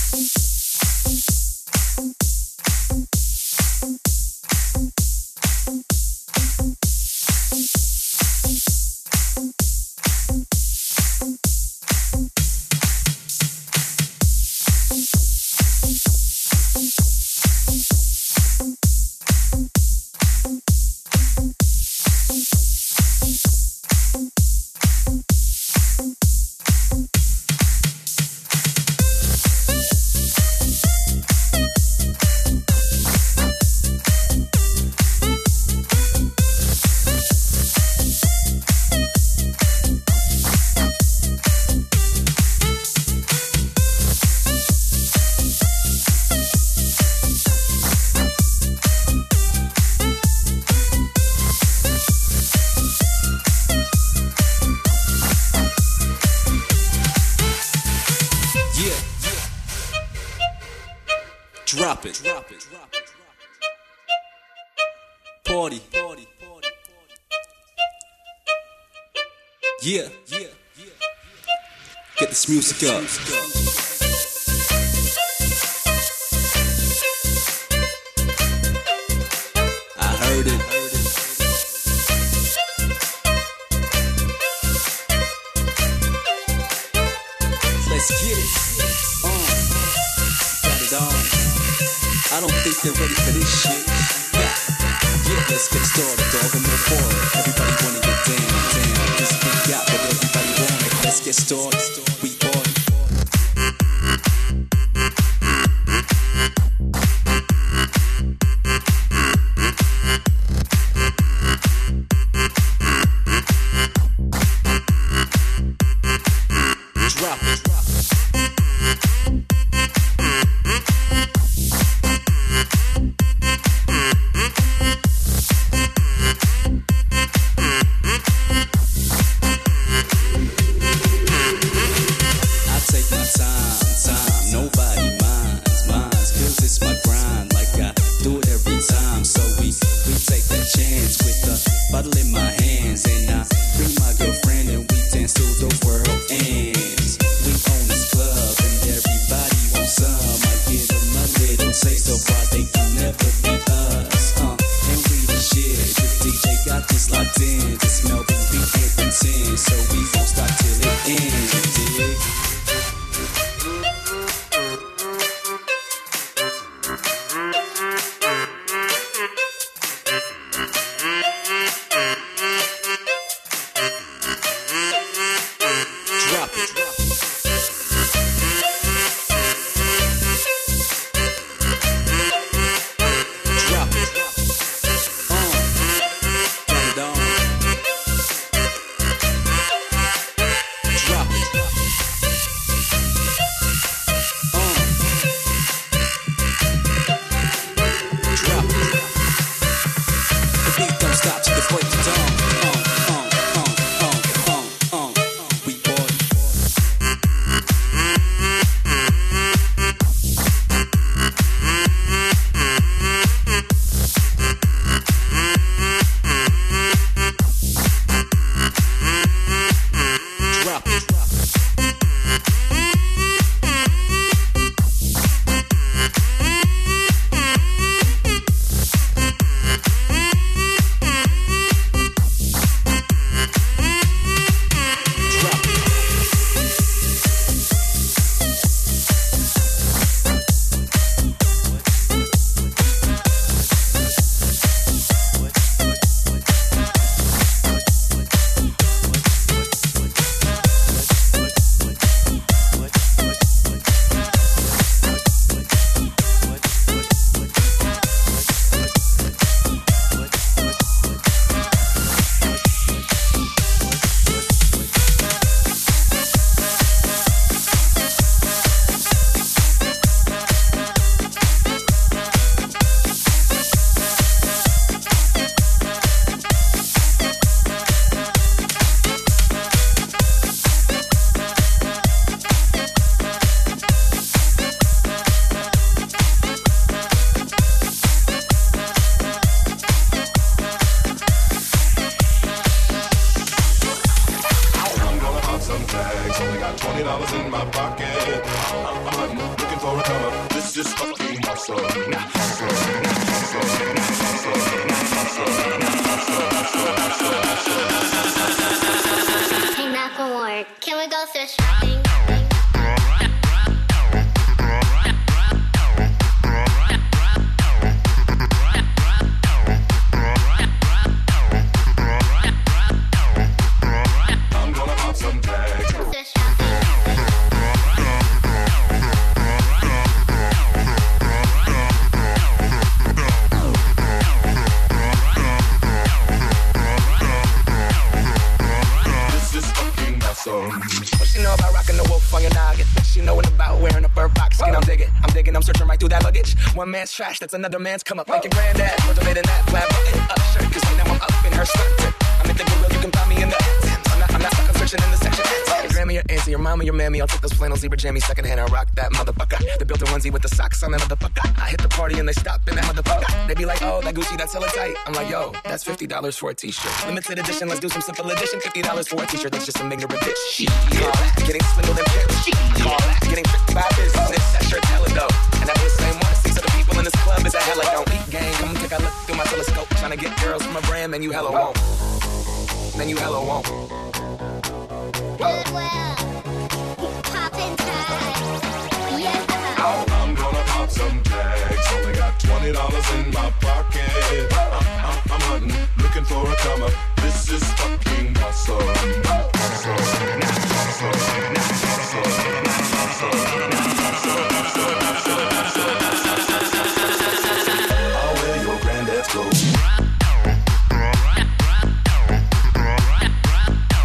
Drop it. Party. Yeah. Get this music up. I heard it. Let's get it. Got it on. I don't think they're ready for this shit. Yeah, let's get started, dog. I'm on board. Everybody wanna get down. This beat got what everybody want. Let's get started. We party. Drop it. This is fucking awesome. Hey Macklemore, can we go thrift shopping? I'm gonna pop some tags. Thrift shopping. This is fucking awesome. What she know about rocking the wolf on your noggin? She knowin' about wearing a fur fox skin. I'm digging, I'm searching right through that luggage. One man's trash, that's another man's come up. Thank your granddad for donating that flat button up shirt. Cause right now I'm up in her skirt. I'm at the Goodwill, you can find me in the I'm not stuck, I'm searching in the section. Your grandma, your auntie, your mama, your mammy. I'll take those flannel zebra jammies secondhand and rock that motherfucker. The built-in onesie with the socks on that motherfucker. I hit the party and they stop in that motherfucker. They be like, oh, that Gucci, that's hella tight. I'm like, yo, that's $50 for a t-shirt. Limited edition, let's do some simple edition. $50 for a t-shirt, that's just some ignorant bitch. Shit, call that getting swindled and pimped. Shit, call that getting tricked by business. That shirt's hella dope. And that was the same one. See, so the people in this club is a hella don't eat gang. Come take a look through my telescope. Trying to get girls from a brand, man, you hella won't. Man, you hella won't. Goodwill. Poppin' tags. Yeah. I'm gonna pop some tags. Only got $20 in my pocket. I'm hunting, looking for a come up. This is fucking awesome. I'll wear your granddad's clothes.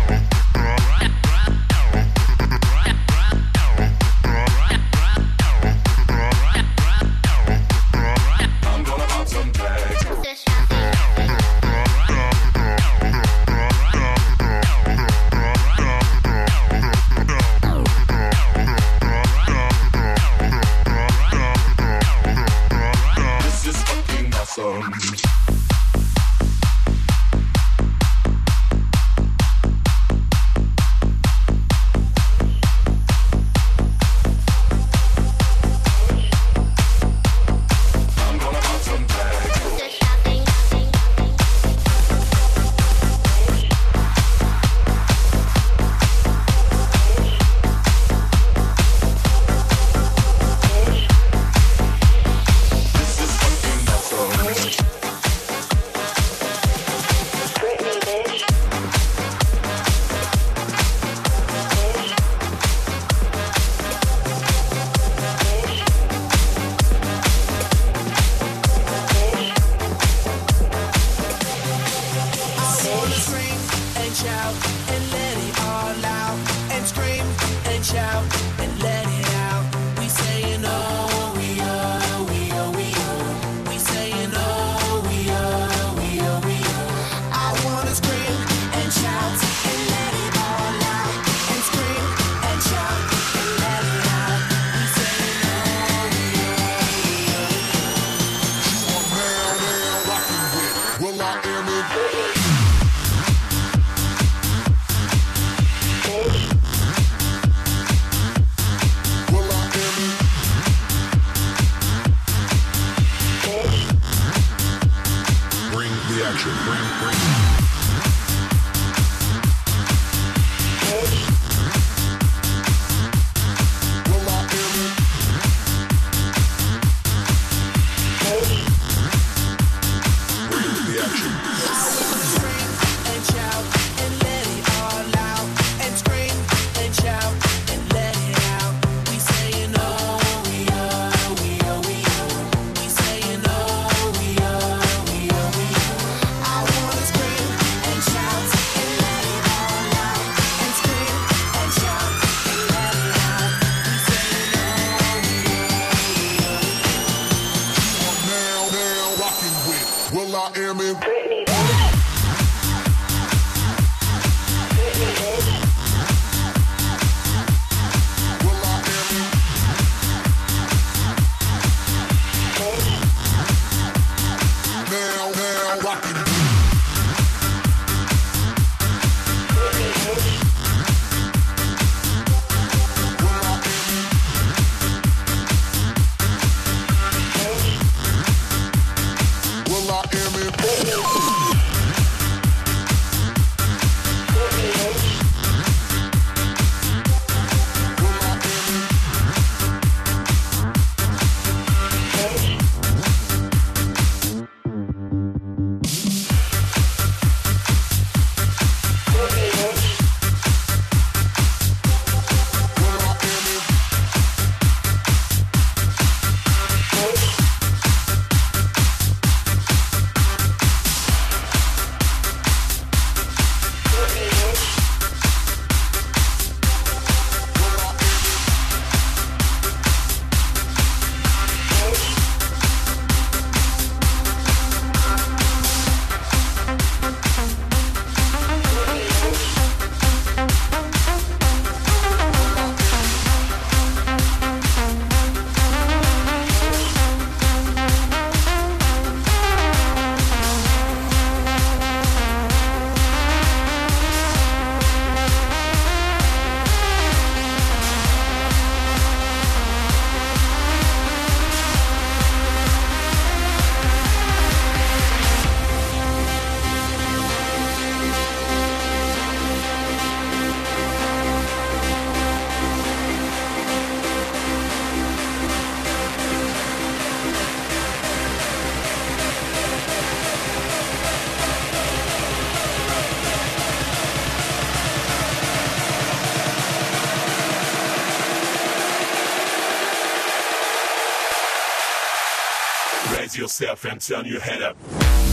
Raise yourself and turn your head up.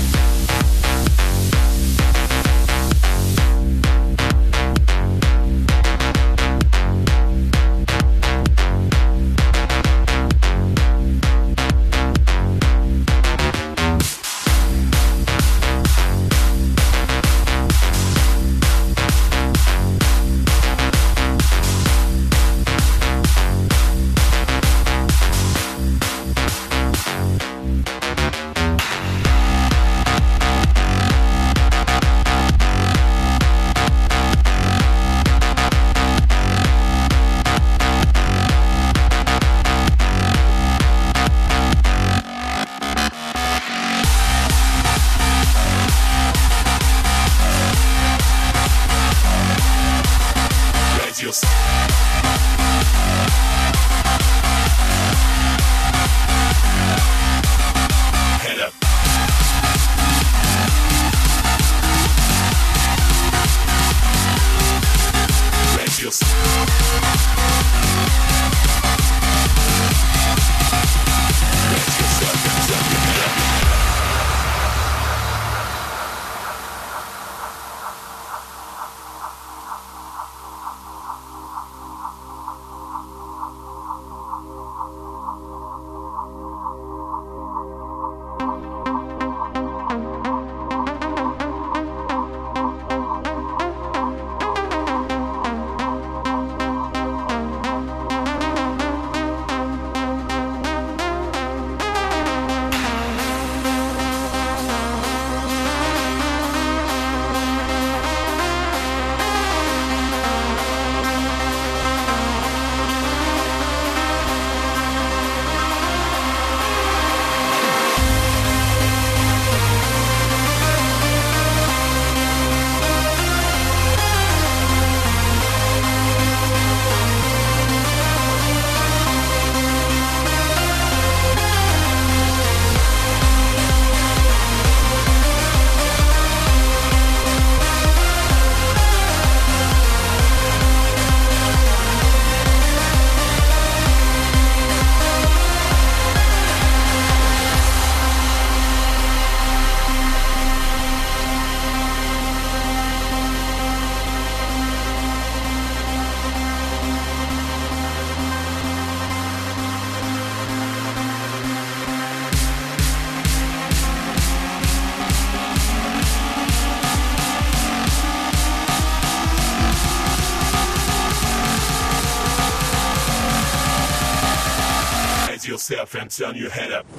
Yourself and turn your head up.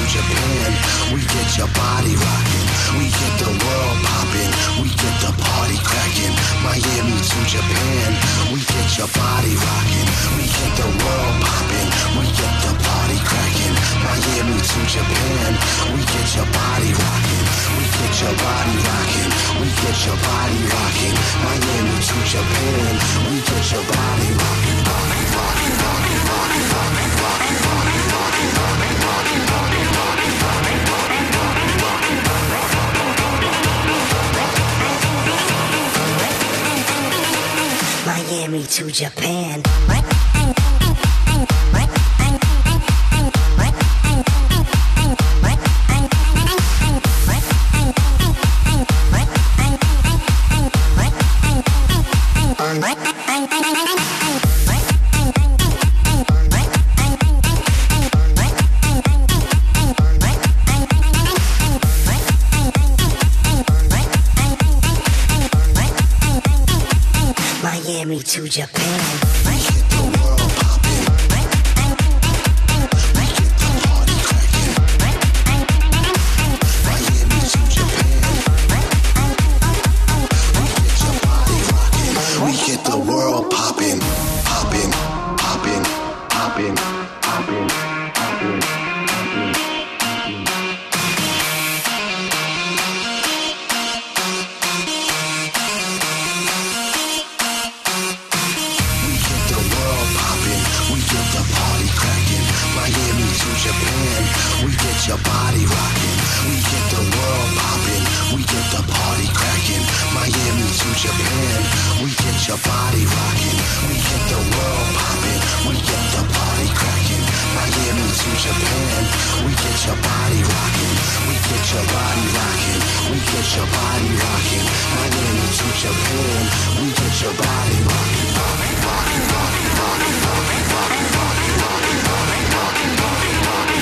Japan, we get your body rocking. We get the world popping, we get the party cracking. Miami to Japan, we get your body rocking. We get the world popping, we get the party cracking. Miami to Japan, we get your body rocking. We get your body rocking, we get your body rocking. Miami to Japan, we get your body rocking, rocking, rocking, rocking, rocking, rocking, rocking, rocking, rocking, rocking, rocking, rocking, rocking, rocking, rocking, rocking, rocking. Miami to Japan. Miami to Japan. We hit the world popping. We get the party cracking. Miami to Japan. We get your body rocking. We get the world popping, popping, popping, popping, popping, popping, popping. Japan, we get your body rocking. We get the world popping. We get the party cracking. Miami to Japan, we get your body rocking. We get the world popping. We get the party cracking. Miami to Japan, we get your body rocking. We get your body rocking. We get your body rocking. Miami to Japan, we get your body rocking, rocking, rocking, rocking, rocking, rocking, rocking, rocking, rocking, rocking, rocking, rocking.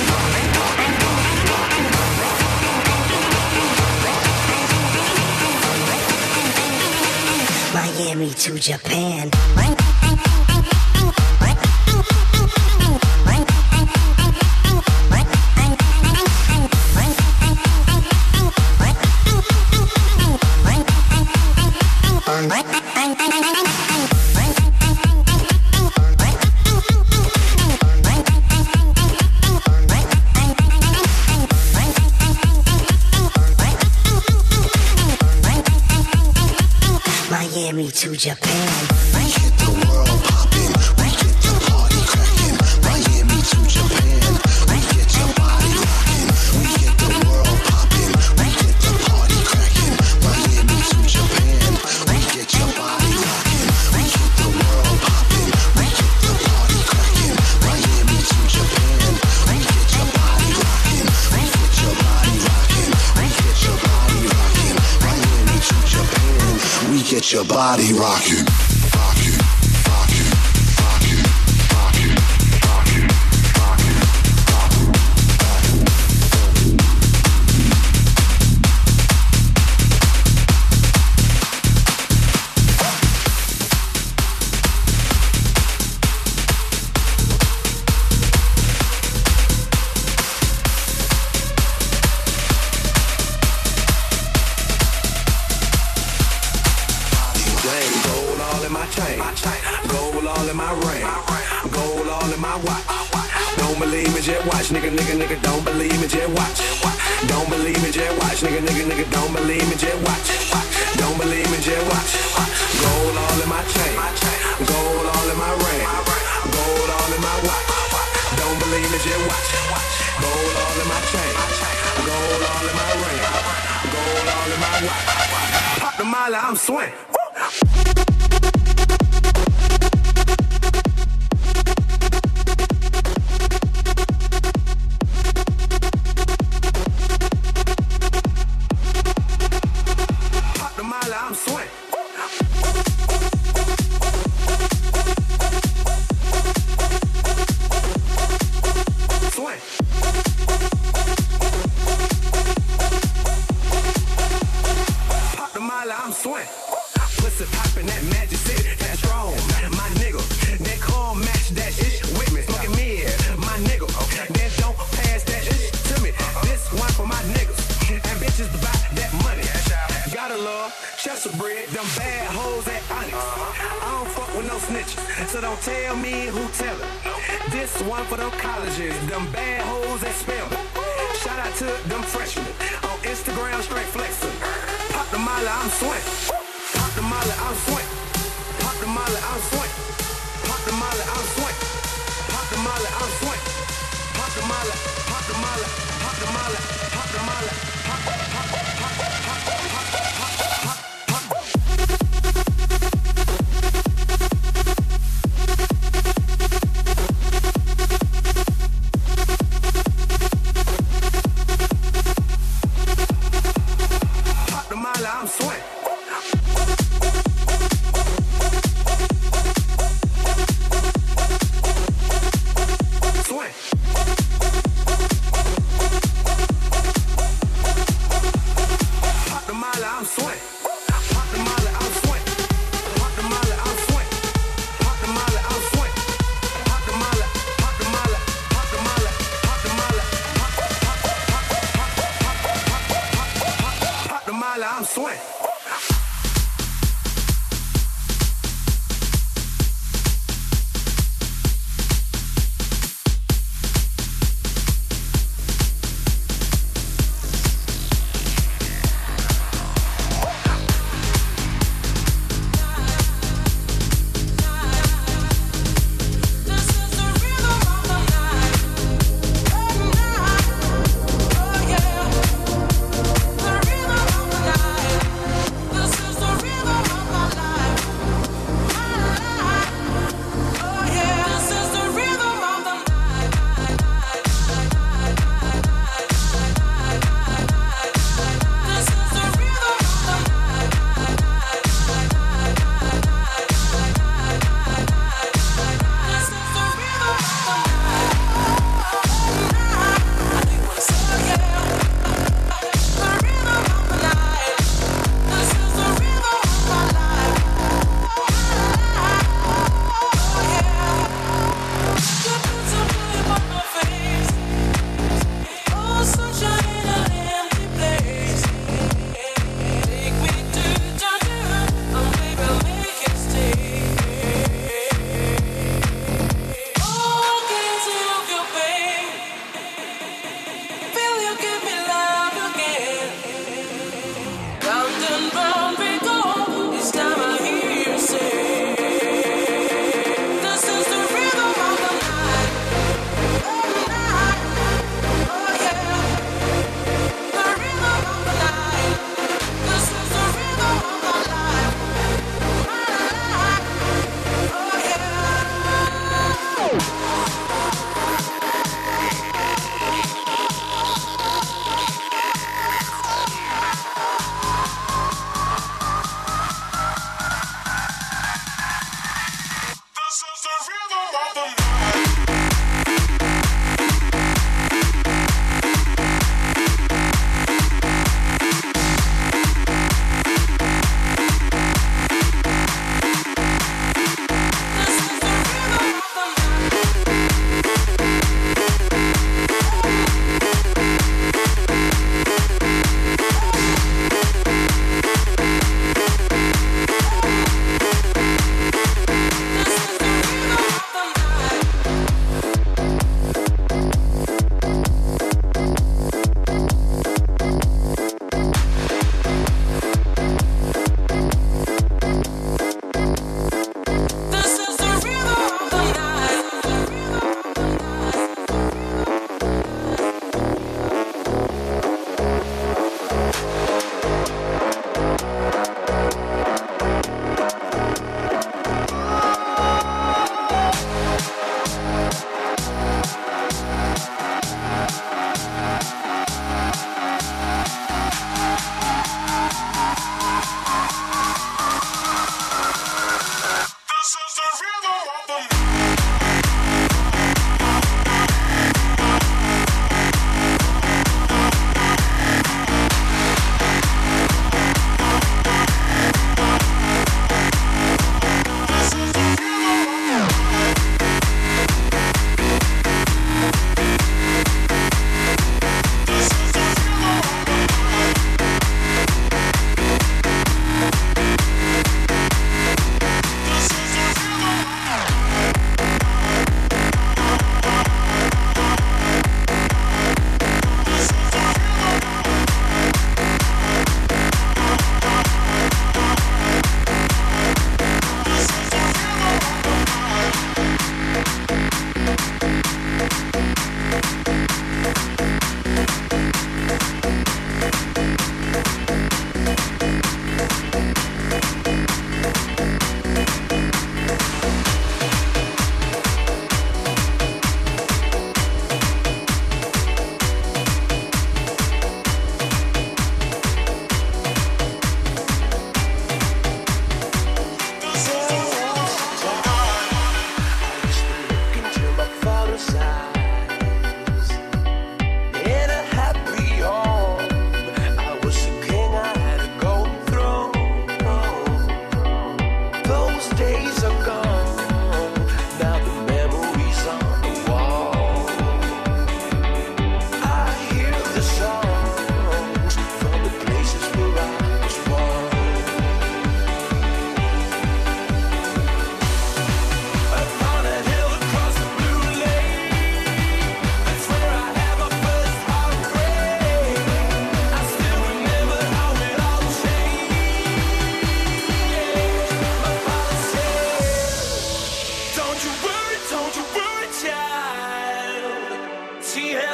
Miami to Japan. Miami to Japan. We hit the world popping. We get the party cracking. Miami to Japan. We get your body rocking. We get the world popping. We get the party cracking. Miami to Japan. We get your body rocking. We get the world popping. We get the party cracking. Miami to Japan. We get your body rocking. We get your body rocking. We get your body rocking. Miami to Japan. We get your body rocking, rocking, rocking, rocking, rocking, rocking, rocking, rocking, Gold all in my chain, gold all in my ring, gold all in my watch. Don't believe me, just watch, nigga, nigga, nigga. Don't believe me, just watch. Don't believe me, just watch, nigga, nigga, nigga. Don't believe me, just watch. Don't believe me, just watch. Gold all in my chain, gold all in my ring, gold all in my watch. Don't believe me, just watch. Gold all in my chain, gold all in my ring, gold all in my watch. Pop the molly, I'm swing. Pop the molly, I'm swing. Swing. Pop the molly, I'm swing. Pussy poppin' that magic city, that's wrong. My nigga, that come match that shit with me. Smoking mid, my nigga, that don't pass that shit to me. snitches. So don't tell me who tell it. This one for them colleges, them bad hoes that spell it. Shout out to them freshmen on Instagram, straight flexing. Pop the molly, I'm sweating. Pop the molly, I'm sweating. Pop the molly, I'm sweating. Pop the molly, I'm sweating. Pop the molly, I'm sweating. Pop the molly, pop the molly, pop the molly, pop the molly, pop, pop, pop, pop, pop, pop, pop. I'm sweating. Sweat. Pop the molly, I'm sweating. Pop the molly, I'm sweating. Pop the molly, I'm sweating. Pop the molly, I'm sweating. Pop the molly, pop the molly, pop the molly, pop the molly, pop, pop, pop, pop, pop, pop, pop the molly, I'm sweating.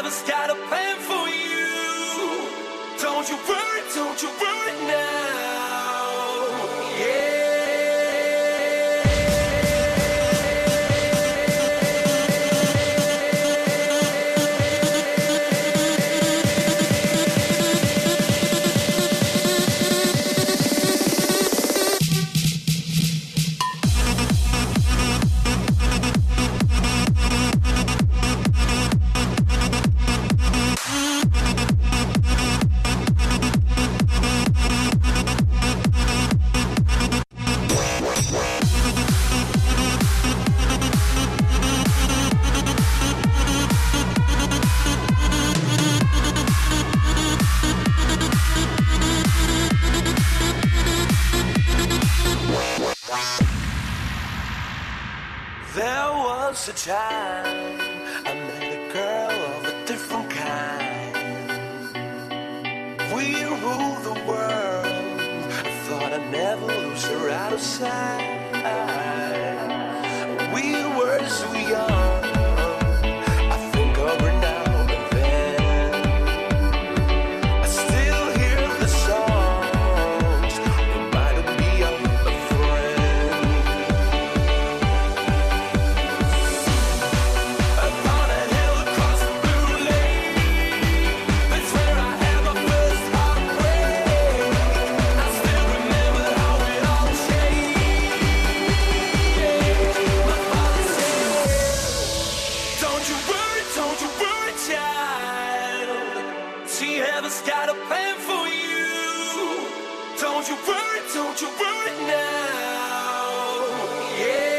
heaven's got a plan for you. Don't you worry now. Yeah. There was a time I met a girl of a different kind. We ruled the world. I thought I'd never lose her out of sight. We were so young. I think of her now and then. I still hear the songs reminding me of a friend. Upon a hill across the blue lake, that's where I had my first heartbreak. I still remember how it all changed. My father said, don't you worry, child. See, heaven's got a plan for you. Don't you worry now. Yeah.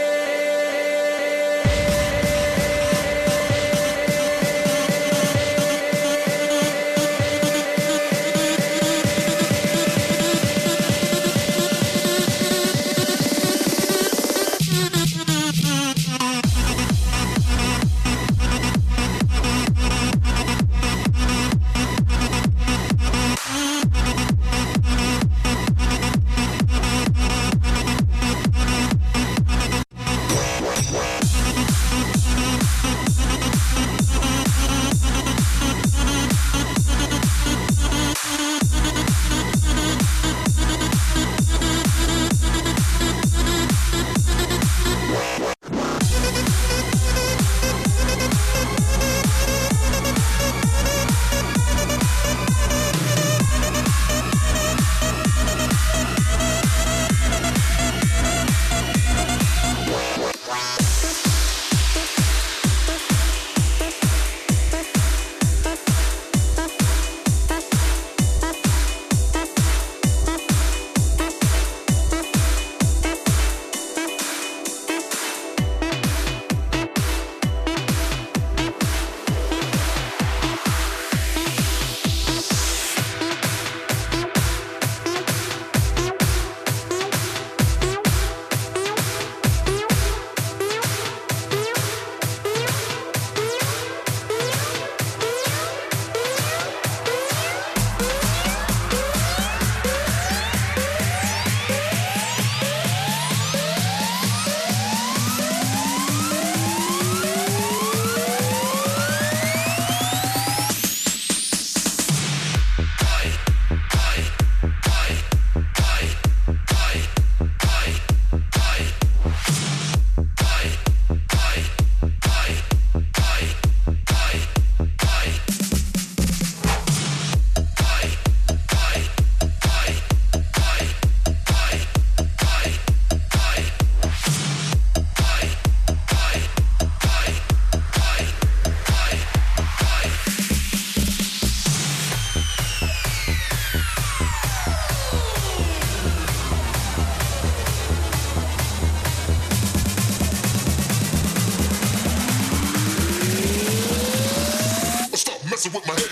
messing with my head.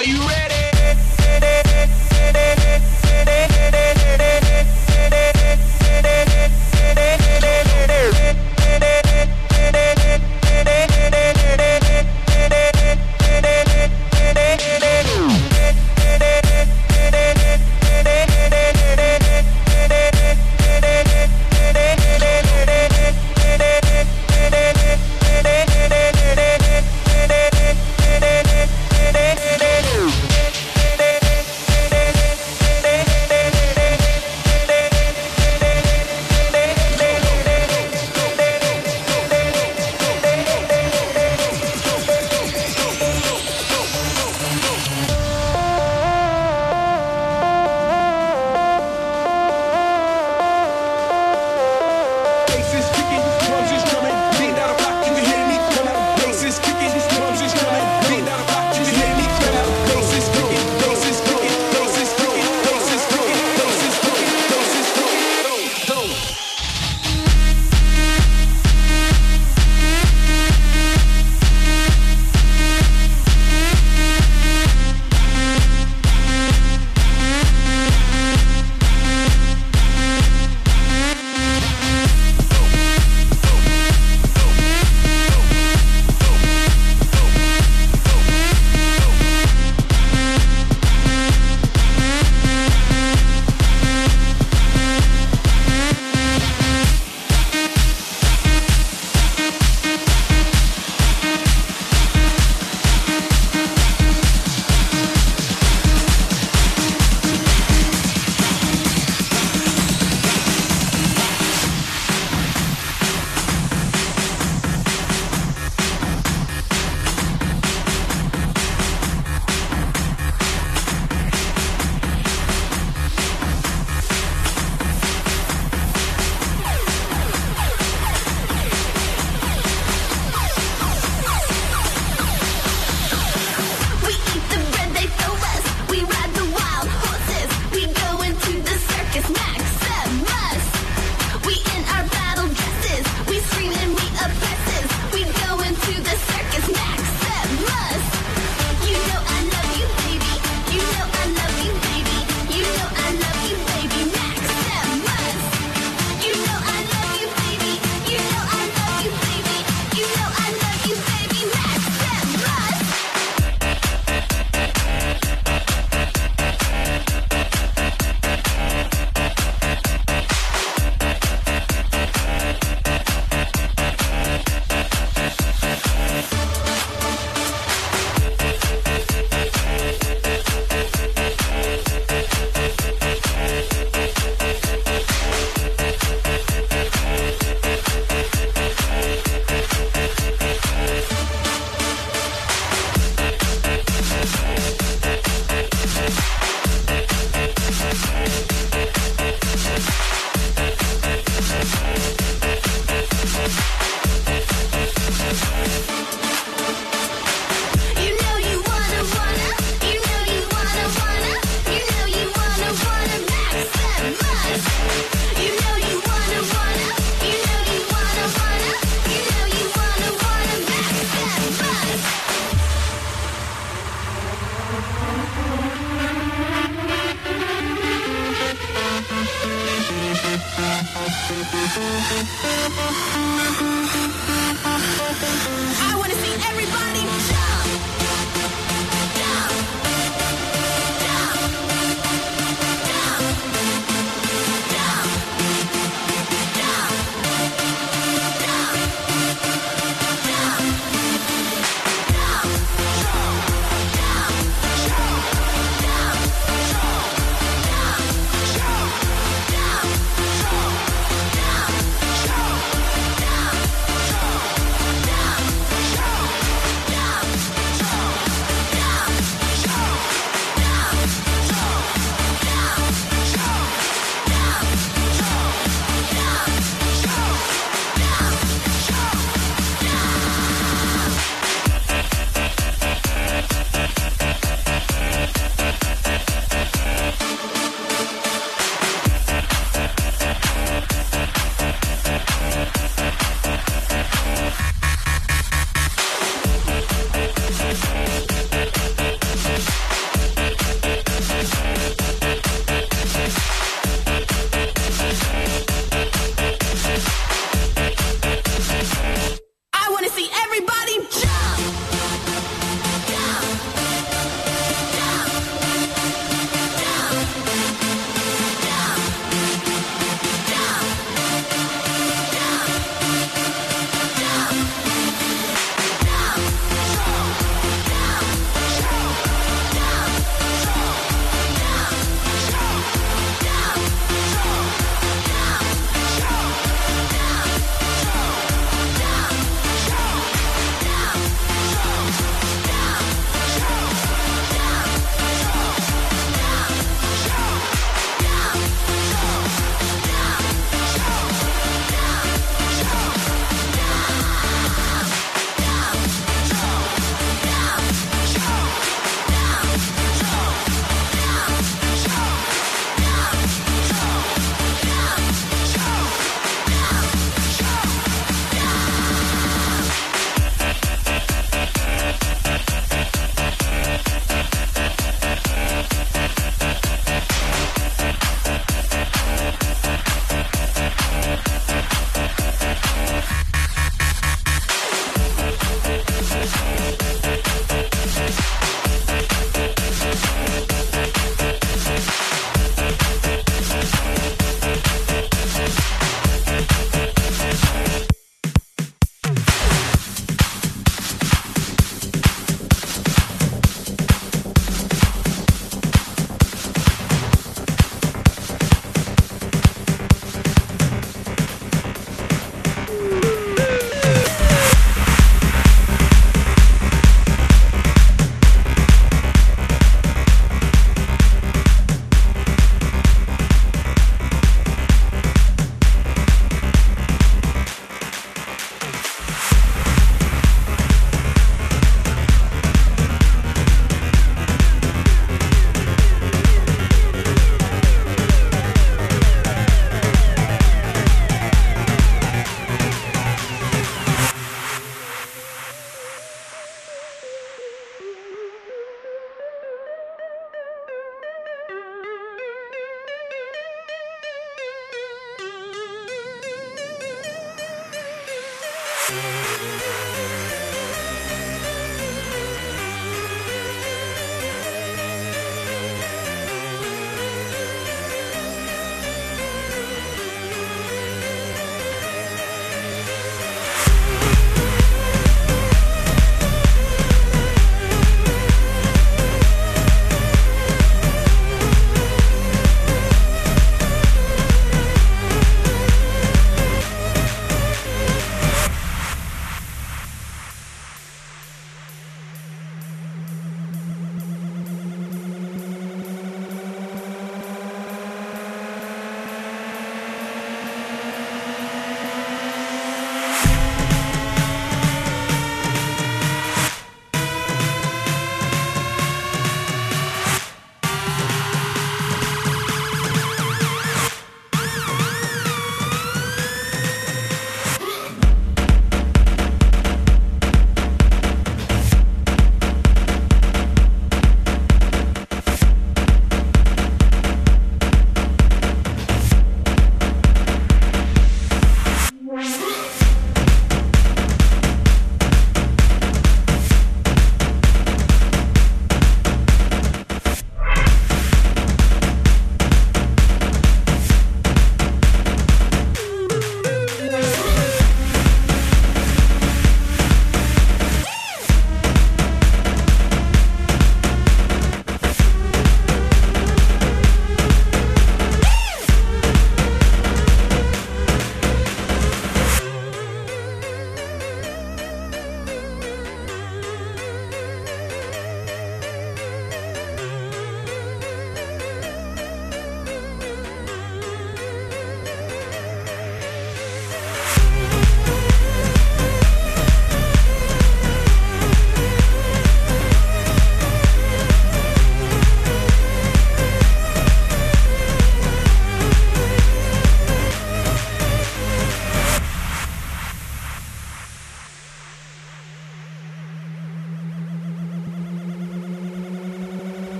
Are you ready?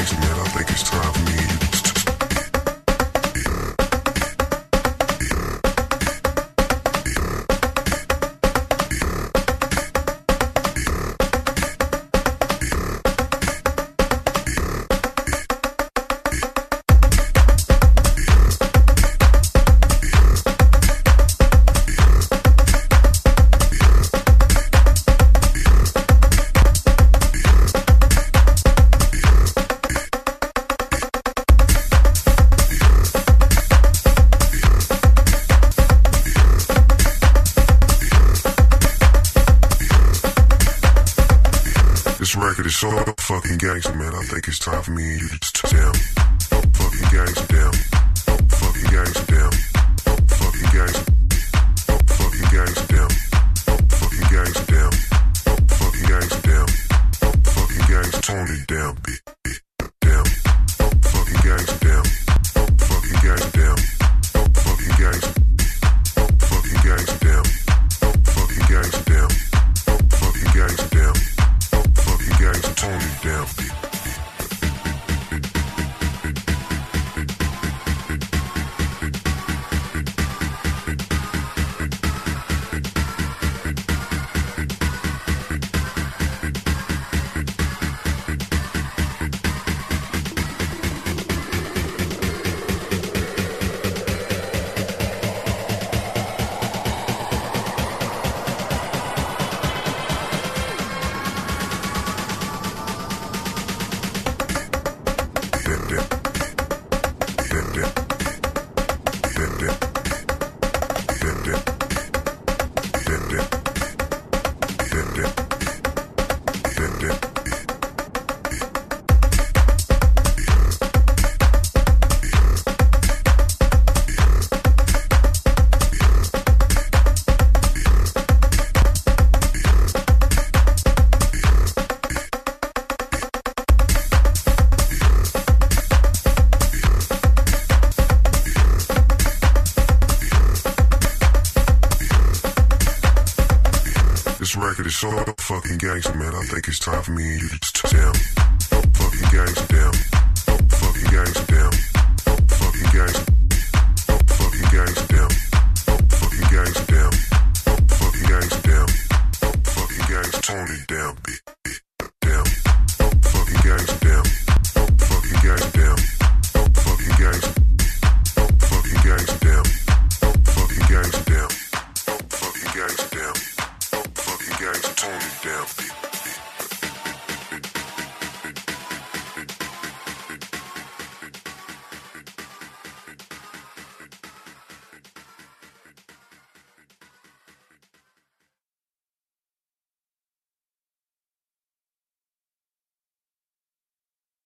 gangster, man. I think it's time for me and you to It's so fucking gangster, man. I think it's time for me and you to down. Oh, fucking gangster down. Oh, fucking gangster down. Oh, fucking gangster. Oh, fucking gangster down. Oh, fucking gangster down. Oh, fucking gangster down. Oh, fucking gangster. Tone it down, bitch. Down. Oh, fucking gangster down. Oh, fucking gangster down. Oh, fucking gangster. Oh, fucking gangster down. Oh, fucking gangster down. Oh, fucking gangster down. Gangsta, tone it down, bitch. It's so fucking gangster, man. I think it's time for me and you to down. Oh, fucking gangster.